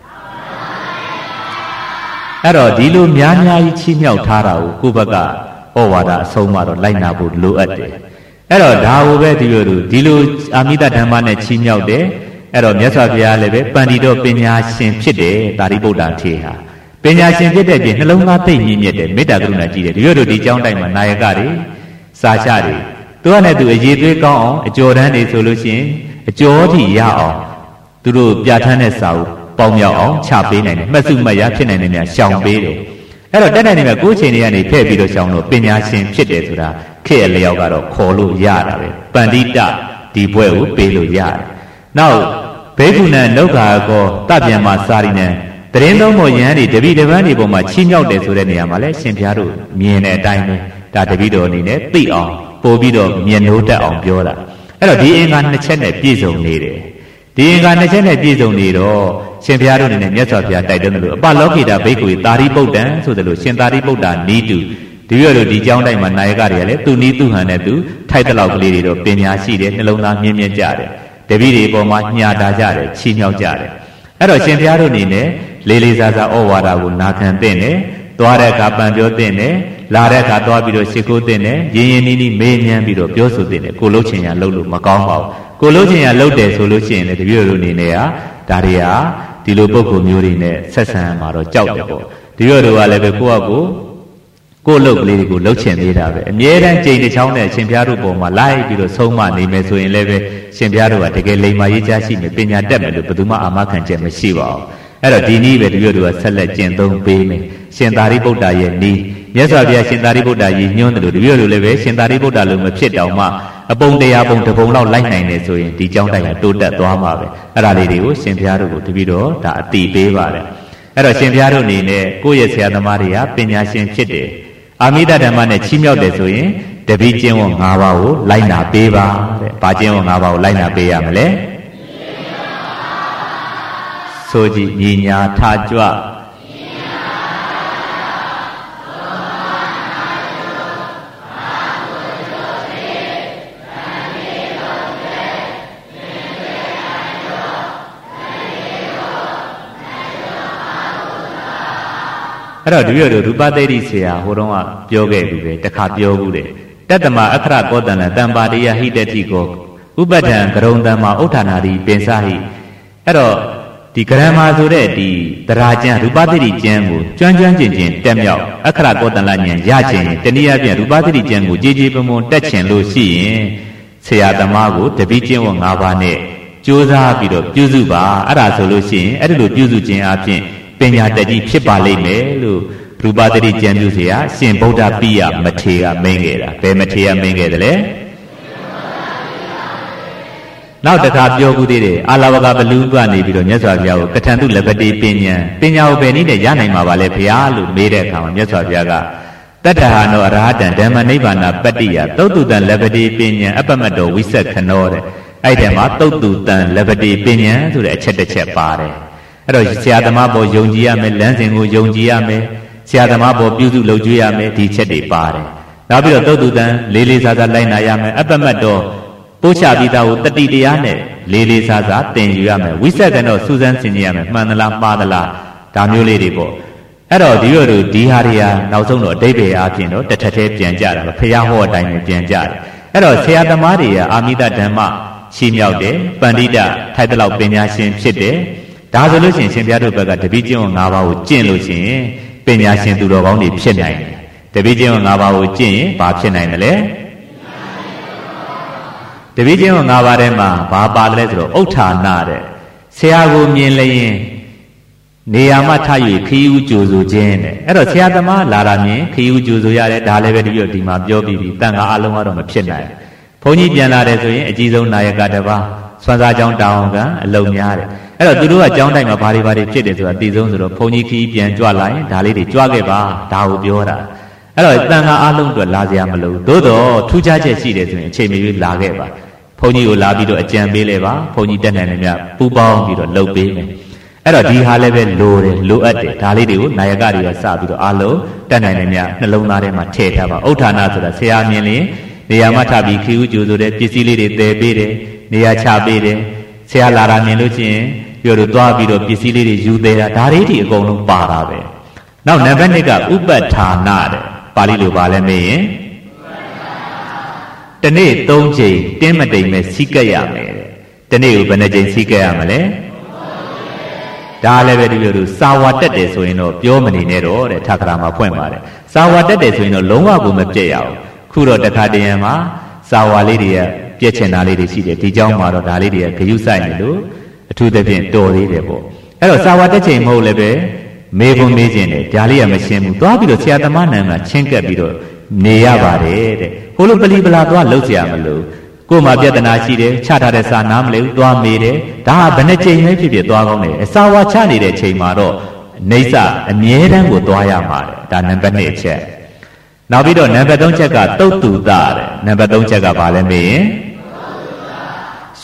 အဲ့တော့ဒီလိုများကြီးချီးမြှောက်ထားတာကိုကိုယ့်ဘက်ကဩဝါဒအဆုံးမတော့လိုက်နာဖို့လိုအပ်တယ်အဲ့တော့ဒါကိုပဲဒီလိုအာမိတဓမ္မနဲ့ချီးမြှောက်တယ်အဲ့တော့မြတ်စွာဘုရားလည်းပဲပန္တိတော်ပညာရှင်ဖြစ်တယ်သာရိပုတ္တရာထေဟာပညာရှင်ဖြစ်တဲ့ပြင်နှလုံးသားသိမြင့်မြတ်တယ်မေတ္တာကရုဏာကြီးတယ်ဒီလိုတို့ဒီเจ้าတိုင်းမှာနာယကတွေစာချတွေသူကလည်းသူအရေးသွေးကောင်းအောင်အကျော်တန်းတွေဆိုလို့ရှိရင်အကျော်ထိရအောင်သူတို့ပြဋ္ဌာန်းတဲ့စာကိုပေါင်းမြောက်အောင်ချပေးနိုင်တယ်မှတ်စုမှတ်ရဖြစ်နိုင်တယ်များရှောင်ပေးတယ်အဲ့တော့တက်နိုင်နေမှာကိုယ်ချိန်တွေကနေဖဲ့ပြီးတော့ရှောင်လို့ပညာရှင်ဖြစ်တယ်ဆိုတာခေတ်အလျောက်ကတော့ခေါ်လို့ရတာပဲပန္တိတဒီဘွဲကိုပေးလို့ရတယ်နောက်ဘေကုဏနုခါကောတပြန်မှာစာရီနံတရင်သုံးပေါ်ယဟန်တွေတပိတပန်းတွေပေါ်မှာချီးမြှောက်တယ်ဆိုတဲ့နေရာမှာလဲရှင်ဘုရားတို့မြင်တဲ့အတိုင်းပဲဒါတပိတော်အနေနဲ့သိအောင်ပို့ပြီးတော့မြင်လို့တတ်အောင်ပြောတာအဲ့တော့ဒီအင်္ဂါနှစ်ချက်နဲ့ပြည့်စုံနေတယ်ဒီအင်္ဂါနှစ်ချက်နဲ့ပြည့်စုံနေတော့ရှင်ဘုရားတို့အနေနဲ့မြတ်စွာဘုရားတိုက်တွန်းတယ်လို့အပလောကိတာဘိက္ခုသာရိပုတ္တံဆိုတယ်လို့ရှင်သာရိပုတ္တနီးတူဒီရတို့ဒီကျောင်းတိုင်းမှာနာယကတွေကလည်းသူနီးသူဟန်နဲ့သူထိုက်တဲ့လောက်ကလေးတွေတော့ပညာရှိတယ်နှလုံးသားမြင့်မြတ်ကြတယ်တပည့်တွေအပေါ်မှာညှာတာကြတယ်ချီးမြှောက်ကြတယ်အဲ့တော့ရှင်ဘုရားတို့အနေနဲ့လေးလေးစားစားဩဝါဒကိုနာခံသင့်တယ်သွားတဲ့အခါပန်ပြောသင့်တယ်လာတဲ့အခါသွားပြီးတော့ရှ िख ိုးသင့်တယ်ရင်းရင်းနှီးနှီးမေးမြန်းပြီးတော့ပြောဆိုသင့်တယ်ကိုလှုပ်ချင်ရလှုပ်လို့မကောင်းပါဘူးကိုလှုပ်ချင်ရလှုပ်တယ်ဆိုလို့ရှိရင်လည်းတပည့်တို့အနေနဲ့ကဒါတွေဟာဒီလိုပုံကိုမျိုးတွေနဲ့ဆက်ဆံမှာတော့ကြောက်တယ်ပေါ့တပည့်တို့ကလည်းပဲကိုယ့်အကိုလှုပ်ကလေးတွေကိုလှုပ်ချင်သေးတာပဲအမြဲတမ်းကြိမ်တစ်ချောင်းနဲ့ရှင်ဘုရားတို့ပေါ်မှာလိုက်ပြီးတော့ဆုံးမနေမယ်ဆိုရင်လည်းပဲရှင်ဘုရားတို့ကတကယ်လိမ္မာရေးကြားရှိမယ်ပညာတတ်မယ်လို့ဘယ်သူမှအာမခံချက်မရှိပါဘူးအဲ့တော့ဒီနည်းပဲတပည့်တို့ကဆက်လက်ကျင့်သုံးပေးမယ်ရှင်သာရိပုတ္တရဲ့နည်းမြတ်စွာဘုရားရှင်သာရိပုတ္တကြီးညွှန်းတယ်လို့တပည့်တို့လည်းပဲရှင်သာရိပုတ္တလို့မဖြစ်တောင်မှအပုံတရားပုံတစ်ပုံလောက်လိုက်နိုင်တယ်ဆိုရင်ဒီကျောင်းတိုင်းကတိုးတက်သွားမှာပဲအဲ့ဒါလေးတွေကိုရှင်ဘုရားတို့ကိုတပည့်တော်ဒါအတိပေးပါတယ်အဲ့တော့ရှင်ဘုရားတို့အနေနဲ့ကိုယ့်ရဲ့ဆရာသမားတွေကပညာရှင်ဖြစ်တယ်အာမိတဓမ္မနဲ့ချီးမြှောက်တယ်ဆိုရင်တပည့်ကျင့်ဝတ်၅ပါးကိုလိုက်နာပေးပါတဲ့။ဘာကျင့်ဝတ်၅ပါးကိုလိုက်နာပေးရမလဲ။ဆိုကြည့်ညီညာထကြွအဲ့တော့တပည့်တို့ရူပသိတိဆရာဟိုတုန်းကပြောခဲ့ပြီပဲတခါပြောဘူးတယ်တတ္တမအခရကောတန္တတံပါတိယဟိတတိကောဥပဒံကရုံတံမှာဥဋ္ဌာနာတိပင်စဟိအဲ့တော့ဒီဂရမဆိုတဲ့ဒီတရာကျမ်းရူပသိတိကျမ်းကိုကျွမ်းကျွမ်းကျင်ကျင်တက်မြောက်အခရကောတန္တဉာဏ်ရခြင်းတနည်းအားဖြင့်ရူပသိတိကျမ်းကိုကြည်ကြည်ပမွန်တက်ချင်လို့ရှိရင်ဆရာသမားကိုတပိကျင့်ဝတ်၅ပါးနဲ့ကြိုးစားပြီးတော့ပြုစုပါအဲ့ဒါဆိုလို့ရှိရင်အဲ့ဒီလိုပြုစုခြင်းအပြင်ပညာတတ်ကြီးဖြစ်ပါလိမ့်မယ်လို့ရူပသတိကျမ်းပြုเสียရှင်ဗုဒ္ဓပိယမထေရမင်းခဲ့တာဘယ်မထေရမင်းခဲ့တယ်လဲနောက်တစ်ခါပြောဘူးသေးတယ်အာလဝကဘလူးကနေပြီးတော့မြတ်စွာဘုရားကိုကထံတုလပတိပညာကိုဘယ်နည်းနဲ့ရနိုင်မှာပါလဲဘုရားလို့မေးတဲ့အခါမှာမြတ်စွာဘုရားကတတ္တဟာနောအရဟတံဓမ္မနိဗ္ဗာန်ပတ္တိယသုတ်တုတံလပတိပညာအပမတ္တောဝိသက္ခနောတဲ့အဲ့ဒီမှာသုတ်တုတံလပတိပညာဆိုတဲ့အချက်တစ်ချက်ပါတယ်အဲ့တော့ဆရာသမားပေါ်ယုံကြည်ရမယ်လမ်းစဉ်ကိုယုံကြည်ရမယ်ဆရာသမားပေါ်ပြုစုလုပ်ကြွေးရမယ်ဒီချက်တွေပါတယ်နောက်ပြီးတော့သုတ်တုတံလေးလေးစားစားလိုက်နာရမယ်အပမတ်တော်ပို့ချပြီးသားကိုတတိတရားနဲ့လေးလေးစားစားသင်ယူရမယ်ဝိသက်ကနောစူးစမ်းဆင်ခြင်ရမယ်မှန်သလားမှားသလားဒါမျိုးလေးတွေပေါ့အဲ့တော့ဒီလိုဒီဟာတွေဟာနောက်ဆုံးတော့အတိတ်ပဲအားဖြင့်တော့တစ်ထက်တည်းပြန်ကြတာပဲဖရာဟောအတိုင်းပဲပြန်ကြတယ်အဲ့တော့ဆရာသမားတွေကအာမိတဓမ္မချီးမြှောက်တယ်ပန္တိတထိုက်တဲ့လောက်ပညာရှင်ဖြစ်တယ်ဒါဆိုလို့ရှိရင်ရှင်ဘုရားတို့ဘက်ကတပိကျင့်ဝတ်၅ပါးကိုကျင့်လို့ရှိရင်ပညာရှင်သူတော်ကောင်းတွေဖြစ်နိုင်တယ်တပိကျင့်ဝတ်၅ပါးကိုကျင့်ရင်ဘာဖြစ်နိုင်တယ်လဲတပိကျင့်ဝတ်၅ပါးထဲမှာဘာပါတယ်လဲဆိုတော့ဥဋ္ဌာဏတဲ့ဆရာကိုမြင်လျင်နေရာမှာထား၍ခရီးဥကြိုဆိုခြင်းတဲ့အဲ့တော့ဆရာသမားလာတာမြင်ခရီးဥကြိုဆိုရတယ်ဒါလည်းပဲတပြည့်ဒီမှာပြောပြီးပြီတန်ခါအလုံးကတော့မဖြစ်နိုင်ဘုန်းကြီးပြန်လာတယ်ဆိုရင်အကြီးဆုံးနာယကတစ်ပါးဆွမ်းစားကြောင်းတောင်းကအလုံးများတယ်အဲ့တော့သူတို့ကကြောင်းတိုင်းမှာဘာတွေဖြစ်တယ်ဆိုတာသိဆုံးဆိုတော့ဘုန်းကြီးခီးပြန်ကြွလာရင်ဒါလေးတွေကြွခဲ့ပါဒါကိုပြောတာအဲ့တော့တန်ခါအလုံးအတွက်လာစရာမလိုသို့တော့ထူးခြားချက်ရှိတယ်ဆိုရင်အချိန်မရွေးလာခဲ့ပါဘုန်းကြီးကိုလာပြီးတော့အကြံပေးလဲပါဘုန်းကြီးတက်နိုင်တယ်များပူပေါင်းပြီးတော့လှုပ်ပေးမယ်အဲ့တော့ဒီဟာလည်းပဲလိုတယ်လိုအပ်တယ်ဒါလေးတွေကိုနာယကတွေကစပြီးတော့အလုံးတက်နိုင်တယ်များနှလုံးသားထဲမှာထည့်ထားပါဥဋ္ဌာဏဆိုတာဆရာမြင်ရင်နေရာမှာထားပြီးခီးဥကြိုဆိုတဲ့ပစ္စည်းလေးတွေတည်ပေးတယ်နေရာချပေးတယ်ဆရာလာတာမြင်လို့ချင်းပြောလို့သွားပြီးတော့ပစ္စည်းလေးတွေယူသေးတာဒါလေးတွေအကုန်လုံးပါတာပဲနောက်နံပါတ်2ကဥပဋ္ဌာဏတဲ့ပါဠိလိုပါလဲမေးရင်တနေ့3ချိန်တင်းမတိမ်မဲ့စီးကပ်ရမယ်တဲ့တနေ့ကိုဘယ်နှချိန်စီးကပ်ရမလဲဒါလည်းပဲဒီလိုလိုစာဝါတက်တယ်ဆိုရင်တော့ပြောမနေနဲ့တော့တဲ့ထာဂရမှာဖွင့်ပါတယ်စာဝါတက်တယ်ဆိုရင်တော့လုံးဝကိုမပြည့်ရအောင်ခုတော့တခါတရံမှာစာဝါလေးတွေကပြည့်ချင်တာလေးတွေရှိတယ်ဒီเจ้าမှာတော့ဒါလေးတွေကဂယုစိုက်နေလို့အထူးသဖြင့်တော်သေးတယ်ပေါ့အဲ့တော့စာဝါတက်ချိန်မဟုတ်လည်းပဲမေခွန်မေးခြင်းတယ်ဒါလေးကမရှင်းဘူးသွားပြီးတော့ဆရာသမားနန်းကချင်းကပ်ပြီးတော့နေရပါတယ်တဲ့ဟိုလိုပလီပလာသွားလှုပ်เสียရမလို့ကို့မှာပြဿနာရှိတယ်ချထားတဲ့စာနားမလဲဘူးသွားမေးတယ်ဒါကဘယ်နှချိန်ပဲဖြစ်ဖြစ်သွားကောင်းတယ်စာဝါချနေတဲ့ချိန်မှာတော့နေစာအမြဲတမ်းကိုသွားရမှာတဲ့ဒါနံပါတ်1အချက်နောက်ပြီးတော့နံပါတ်3ချက်ကတုတ်တူတာတဲ့နံပါတ်3ချက်ကဘာလဲမေးရင်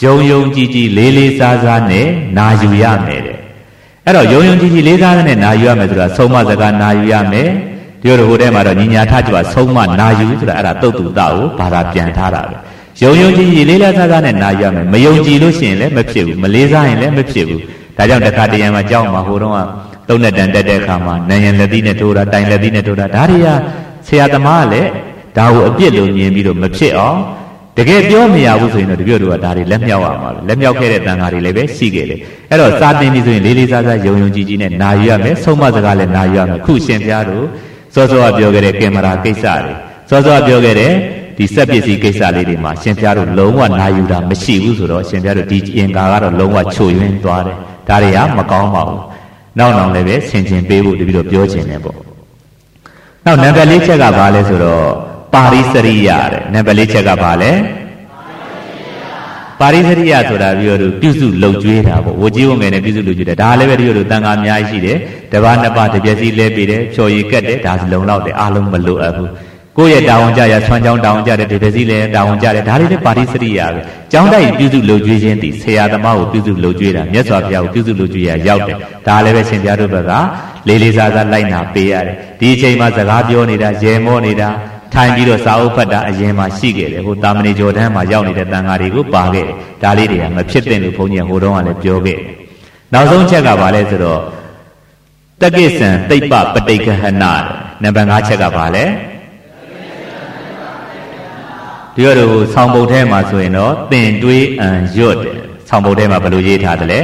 ယုံယုံကြည်ကြည်လေးလေးစားစားနဲ့နာယူရမယ်တဲ့အဲ့တော့ယုံယုံကြည်ကြည်လေးစားစားနဲ့နာယူရမယ်ဆိုတာဆုံးမစကားနာယူရမယ်တို့ဟိုထဲမှာတော့ညီညာထကြွဆုံးမနာယူဆိုတာအဲ့ဒါတုတ်တူတာကိုဘာသာပြန်ထားတာပဲယုံယုံကြည်ကြည်လေးလေးစားစားနဲ့နာယူရမယ်မယုံကြည်လို့ရှိရင်လည်းမဖြစ်ဘူးမလေးစားရင်လည်းမဖြစ်ဘူးဒါကြောင့်တခါတရံမှာကြောက်မှာဟိုတော့သုံးနဲ့တန်တက်တဲ့အခါမှာနံရံလက်သီးနဲ့ထိုးတာတိုင်လက်သီးနဲ့ထိုးတာဒါတွေကဆရာသမားကလည်းဒါကိုအပြစ်လို့မြင်ပြီးတော့မဖြစ်အောင်တကယ်ပြောမရဘူးဆိုရင်တော့တပြည့်တို့ကဒါတွေလက်မြောက်ရမှာပဲလက်မြောက်ခဲ့တဲ့တန်ခါတွေလည်းပဲရှိခဲ့တယ်အဲ့တော့စာသင်ပြီဆိုရင်လေးလေးစားစားယုံယုံကြည်ကြည်နဲ့နာယူရမယ်ဆုံးမစကားလည်းနာယူရမယ်ခုရှင်ပြားတို့စောစောကပြောခဲ့တဲ့ကင်မရာကိစ္စတွေစောစောကပြောခဲ့တဲ့ဒီစက်ပစ္စည်းကိစ္စလေးတွေမှာရှင်ပြားတို့လုံးဝနာယူတာမရှိဘူးဆိုတော့ရှင်ပြားတို့ဒီအင်္ဂါကတော့လုံးဝချိုယွင်းသွားတယ်ဒါတွေကမကောင်းပါဘူးနောက်နောက်လည်းပဲဆင်ခြင်ပေးဖို့တပည့်တော်ပြောခြင်းနဲ့ပေါ့နောက်နံပါတ်၄ချက်ကဘာလဲဆိုတော့ပါရိစရိယတဲ့နံပါတ်၄ချက်ကဘာလဲပါရိစရိယဆိုတာပြီးတော့ပြုစုလှုပ်ကြွေးတာပေါ့ဝကြီးဝငယ်နဲ့ပြုစုလှုပ်ကြွေးတယ်ဒါလည်းပဲတပည့်တော်တန်ခါအများကြီးရှိတယ်တပါးနှစ်ပါးတစ်ပြက်စီလဲပြီးတယ်ဖြော်ရည်ကတ်တယ်ဒါစလုံးလောက်တယ်အားလုံးမလိုအပ်ဘူးကိုယ့်ရဲ့တာဝန်ကြရဆွမ်းကြောင်းတာဝန်ကြတယ်ဒီပစ္စည်းလည်းတာဝန်ကြတယ်ဒါလေးလည်းပါရိစရိယပဲကျောင်းတိုက်ပြုစုလှုပ်ကြွေးခြင်းတည်ဆရာသမားကိုပြုစုလှုပ်ကြွေးတာမြတ်စွာဘုရားကိုပြုစုလှုပ်ကြွေးရရောက်တယ်ဒါလည်းပဲရှင်ပြတို့ဘက်ကလေးလေးစားစားလိုက်နာပေးရတယ်ဒီအချိန်မှာစကားပြောနေတာရေမောနေတာထိုင်ပြီးတော့စာအုပ်ဖတ်တာအရင်မှရှိခဲ့တယ်ဟိုတာမဏေကျော်တန်းမှာရောက်နေတဲ့တန်ဃာတွေကိုပါခဲ့တယ်ဒါလေးတွေကမဖြစ်တဲ့လို့ဘုန်းကြီးကဟိုတုန်းကလည်းပြောခဲ့တယ်နောက်ဆုံးချက်ကဘာလဲဆိုတော့တက္ကိစံတိပ္ပပဋိက္ခဟဏနံပါတ်5ချက်ကဘာလဲဒီတော့ဆောင်းပုတ်ထဲမှာဆိုရင်တော့သင်တွေးအံရွတ်တယ်ဆောင်းပုတ်ထဲမှာဘယ်လိုရေးထားသလဲ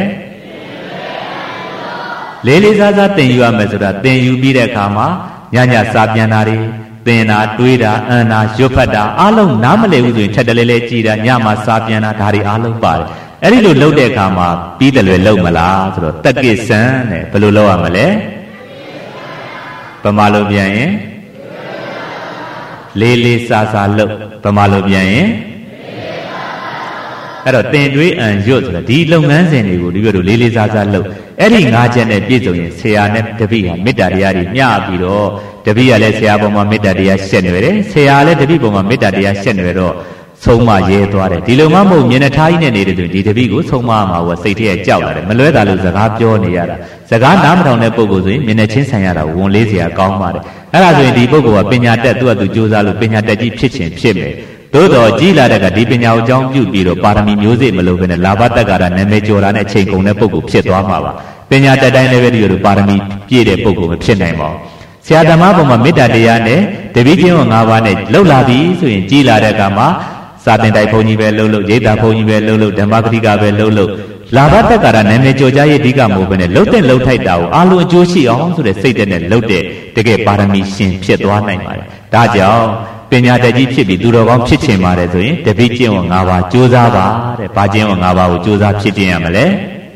လေးလေးစားစားသင်ယူရမယ်ဆိုတာသင်ယူပြီးတဲ့အခါမှာညညစာပြန်တာတွေသင်တာတွေးတာအံတာရွတ်ဖတ်တာအားလုံးနားမလည်ဘူးဆိုရင်ထက်တလဲလဲကြည်တာညမှာစာပြန်တာဒါတွေအားလုံးပါတယ်အဲ့ဒီလိုလုပ်တဲ့အခါမှာပြီးတယ်လွယ်လုပ်မလားဆိုတော့တက္ကိစံတဲ့ဘယ်လိုလုပ်ရမလဲဗမာလိုပြန်ရင်လေးလေးစားစားလုပ်ဗမာလိုပြန်ရင်အဲ့တော့တင်တွေးအံရွတ်ဆိုတာဒီလုပ်ငန်းစဉ်တွေကိုဒီလိုလေးလေးစားစားလုပ်အဲ့ဒီ၅ချက်နဲ့ပြည့်စုံရင်ဆရာနဲ့တပည့်ဟာမေတ္တာတရားတွေမျှပြီးတော့တပည့်ကလည်းဆရာပေါ်မှာမေတ္တာတရားရှက်နေတယ်ဆရာလည်းတပည့်ပေါ်မှာမေတ္တာတရားရှက်နေတော့ဆုံးမရဲသွားတယ်ဒီလိုမှမဟုတ်မျက်နှာထားကြီးနဲ့နေတယ်ဆိုဒီတပည့်ကိုဆုံးမမှာဟောစိတ်ထဲကြောက်လာတယ်မလွဲတာလို့စကားပြောနေရတာစကားနားမထောင်တဲ့ပုဂ္ဂိုလ်ဆိုရင်မျက်နှာချင်းဆန်ရတာဝန်လေးစရာကောင်းပါတယ်အဲ့ဒါဆိုရင်ဒီပုဂ္ဂိုလ်ကပညာတက်သူ့အတူကြိုးစားလို့ပညာတက်ကြီးဖြစ်ခြင်းဖြစ်မယ်သို့တော်ကြီးလာတဲ့ကဒီပညာကိုအကြောင်းပြုပြီးတော့ပါရမီမျိုးစေ့မလို့ပဲနဲ့လာဘတက္ကရာနာမည်ကျော်တာနဲ့အချိန်ကုန်တဲ့ပုဂ္ဂိုလ်ဖြစ်သွားမှာပါပညာတက်တိုင်းလည်းပဲဒီလိုပါရမီပြည့်တဲ့ပုဂ္ဂိုလ်မဖြစ်နိုင်ပါဘူးဆရာသမားပေါ်မှာမေတ္တာတရားနဲ့တပည့်ချင်း၅ပါးနဲ့လှုပ်လာပြီဆိုရင်ကြီးလာတဲ့အခါမှာစာသင်တိုက်ဘုန်းကြီးပဲလှုပ်ရိပ်သာဘုန်းကြီးပဲလှုပ်ဓမ္မဂတိကပဲလှုပ်လာဘတက္ကရာနာမည်ကျော်ကြရဲ့အဓိကမဟုတ်ဘဲနဲ့လှုပ်တဲ့လှုပ်ထိုက်တာကိုအာလုံးအကျိုးရှိအောင်ဆိုတဲ့စိတ်နဲ့လှုပ်တဲ့တကယ်ပါရမီရှင်ဖြစ်သွားနိုင်ပါတယ်ဒါကြောင့်ပညာတတ်ကြီးဖြစ်ပြီးသူတော်ကောင်းဖြစ်ချင်ပါတယ်ဆိုရင်တပည့်ကျင့်ဝတ်၅ပါးကြိုးစားပါတဲ့ဘာကျင့်ဝတ်၅ပါးကိုကြိုးစားဖြစ်ခြင်းရမလဲ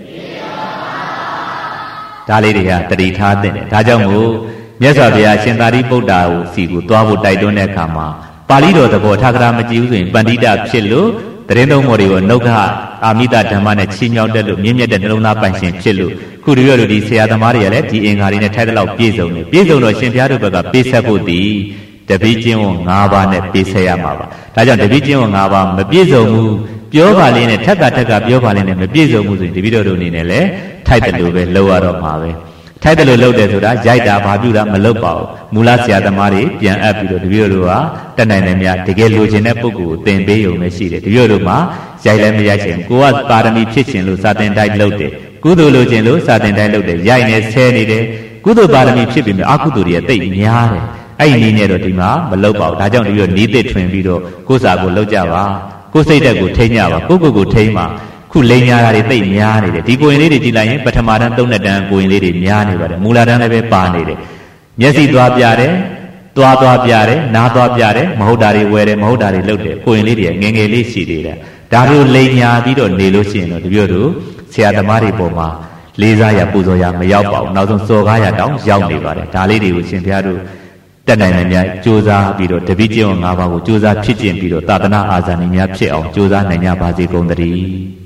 ဒါလေးတွေကတတိထားတဲ့ဒါကြောင့်မို့မြတ်စွာဘုရားရှင်သာရိပုတ္တရာကိုစီကိုသွားဖို့တိုက်တွန်းတဲ့အခါမှာပါဠိတော်သဘောထာဂရမကြည့်ဘူးဆိုရင်ပန္တိတဖြစ်လို့တရင်သုံးမော်တွေကိုနှုတ်ခအာမိတဓမ္မနဲ့ချီးမြှောက်တတ်လို့မြင့်မြတ်တဲ့နှလုံးသားပိုင်ရှင်ဖြစ်လို့ခုတည်းရလို့ဒီဆရာသမားတွေကလည်းဒီအင်္ဂါတွေနဲ့ထိုက်တဲ့လောက်ပြည့်စုံတယ်ပြည့်စုံတော့ရှင်ဘုရားတို့ဘက်ကပေးဆက်ဖို့တည်တပည့်ကျင့်ဝတ်၅ပါးနဲ့ပေးဆက်ရမှာပါဒါကြောင့်တပည့်ကျင့်ဝတ်၅ပါးမပြည့်စုံဘူးပြောပါလေးနဲ့ထက်ကပြောပါလေးနဲ့မပြည့်စုံဘူးဆိုရင်တပည့်တော်တို့အနေနဲ့လည်းထိုက်တယ်လို့ပဲလုပ်ရတော့မှာပဲထိုက်တယ်လို့လုပ်တယ်ဆိုတာရိုက်တာဘာပြုတာမလုပ်ပါဘူးမူလဆရာသမားတွေပြန်အပ်ပြီးတော့တပည့်တို့ကတက်နိုင်တယ်များတကယ်လိုချင်တဲ့ပုဂ္ဂိုလ်ကိုသင်ပေးရုံပဲရှိတယ်တပည့်တို့မှာရိုက်လည်းမရိုက်ချင်ကိုကပါရမီဖြစ်ခြင်းလို့စာသင်တိုက်လုပ်တယ်ကုသိုလ်လိုချင်လို့စာသင်တိုက်လုပ်တယ်ရိုက်နေဆဲနေတယ်ကုသိုလ်ပါရမီဖြစ်ပြီးမှအကုသိုလ်တွေတိတ်များတယ်အဲ့ဒီနည်းနဲ့တော့ဒီမှာမလုပ်ပါဘူးဒါကြောင့်တပည့်တို့နီးသစ်ထွင်ပြီးတော့ကိုယ်စာကိုလုပ်ကြပါကိုယ်စိတ်ဓာတ်ကိုထိန်းကြပါကိုယ်ထိန်းပါခုလိန်ညာတာတွေတိတ်များနေတယ်ဒီကိုရင်လေးတွေကြည့်လိုက်ရင်ပထမတန်း၃နှစ်တန်းကိုရင်လေးတွေများနေပါတယ်မူလတန်းလည်းပဲပါနေတယ်မျက်စိသွားပြတယ်သွားပြတယ်နားသွားပြတယ်မဟုတ်တာတွေဝယ်တယ်မဟုတ်တာတွေလုပ်တယ်ကိုရင်လေးတွေငယ်ငယ်လေးရှိသေးတယ်ဒါတို့လိန်ညာပြီးတော့နေလို့ရှိရင်တော့တပြည့်တို့ဆရာသမားတွေပေါ်မှာလေးစားရပူဇော်ရမရောက်ပါဘူးနောက်ဆုံးစော်ကားရတောင်ရောက်နေပါတယ်ဒါလေးတွေကိုရှင်ဘုရားတို့တက်နိုင်တယ်များကြိုးစားပြီးတော့တပည့်ကျင့်ဝတ်၅ပါးကိုကြိုးစားဖြစ်ကျင့်ပြီးတော့သာသနာအာဇာနည်များဖြစ်အောင်ကြိုးစားနိုင်ကြပါစေကုန်သတည်း